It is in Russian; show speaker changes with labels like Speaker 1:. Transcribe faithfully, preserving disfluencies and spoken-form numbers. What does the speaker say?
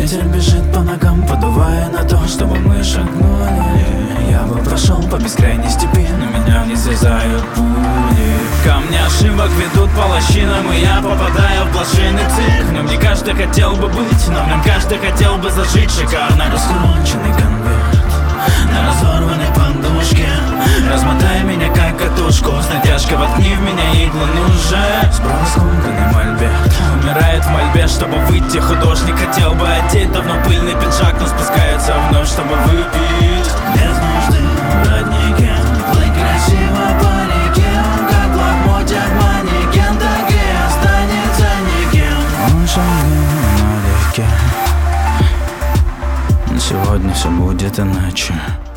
Speaker 1: Ветер бежит по ногам, подувая на то, чтобы мы шагнули. Я бы прошел по бескрайней степи, но меня не связают пули. Камни ошибок ведут по лощинам, и я попадаю в блошиный цирк. В нем не каждый хотел бы быть, но в нем каждый хотел бы зажить шикарно. Раскрученный конверт на разорванной подушке. Размотай меня как катушку, с натяжкой воткни в меня иглу ножа. Справа скомканный мольберт умирает в мольбе, чтобы выйти. Художник хотел бы одеть давно пыльный пиджак, но спускается вновь, чтобы выпить. Без нужды в роднике плыть красиво по реке. Как лохмотья манекен, так и останется никем. Он шагнул налегке, но сегодня все будет иначе.